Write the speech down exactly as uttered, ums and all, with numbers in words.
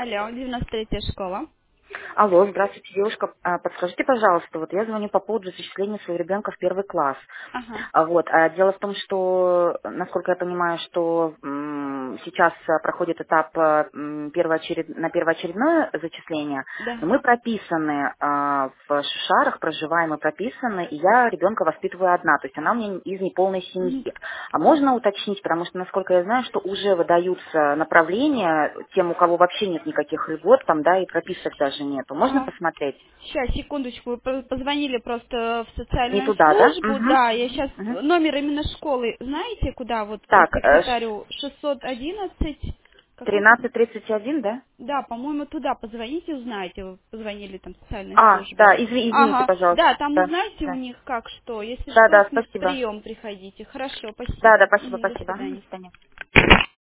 Алло, девяносто третья школа. Алло, здравствуйте, девушка. А, Подскажите, пожалуйста, вот я звоню по поводу зачисления своего ребенка в первый класс. Ага, А Вот, а дело в том, что, насколько я понимаю, что м, сейчас а, проходит этап а, м, первоочеред- на первоочередное зачисление, да. но мы прописаны а, в Шишарах, проживаем и прописаны, и я ребенка воспитываю одна, то есть она у меня из неполной семьи. Мгм. А можно уточнить, потому что, насколько я знаю, что уже выдаются направления тем, у кого вообще нет никаких льгот, там, да, и прописок даже нету. Можно А, посмотреть? сейчас, секундочку, вы по- позвонили просто в Не социальную туда, да? службу, да, Угу. я сейчас, Угу. номер именно школы, знаете, куда, вот, э, Так, э, ш- секретарю, шестьсот одиннадцать, какой-то, тринадцать тридцать один, да? да, по-моему, туда позвоните, узнаете, вы позвонили там в социальную А, службу. да, изви- извините, Ага, пожалуйста. да, там Да, узнаете у да. них как что, если Да, что, да, к ним в спасибо. прием приходите. Хорошо, Да, да, спасибо. спасибо, Мгм, до спасибо. Мгм, свидания. до свидания.